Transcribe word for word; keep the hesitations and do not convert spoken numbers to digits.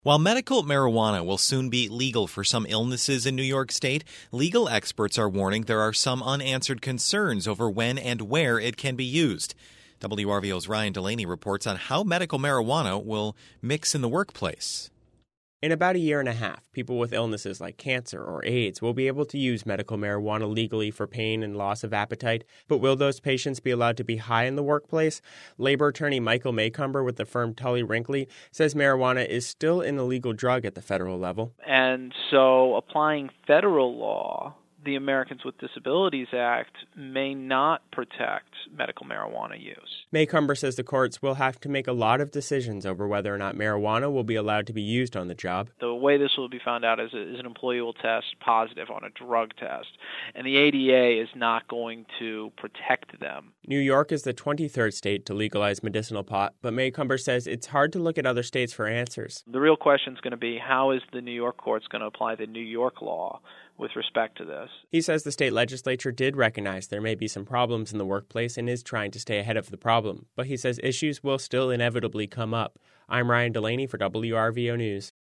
While medical marijuana will soon be legal for some illnesses in New York State, legal experts are warning there are some unanswered concerns over when and where it can be used. W R V O's Ryan Delaney reports on how medical marijuana will mix in the workplace. In about a year and a half, people with illnesses like cancer or AIDS will be able to use medical marijuana legally for pain and loss of appetite. But will those patients be allowed to be high in the workplace? Labor attorney Michael Maycomber with the firm Tully Wrinkly says marijuana is still an illegal drug at the federal level. And so applying federal law, the Americans with Disabilities Act, may not protect medical marijuana use. Maycomber says the courts will have to make a lot of decisions over whether or not marijuana will be allowed to be used on the job. The way this will be found out is, is an employee will test positive on a drug test, and the A D A is not going to protect them. New York is the twenty-third state to legalize medicinal pot, but Maycomber says it's hard to look at other states for answers. The real question is going to be, how is the New York courts going to apply the New York law with respect to this? He says the state legislature did recognize there may be some problems in the workplace and is trying to stay ahead of the problem, but he says issues will still inevitably come up. I'm Ryan Delaney for W R V O News.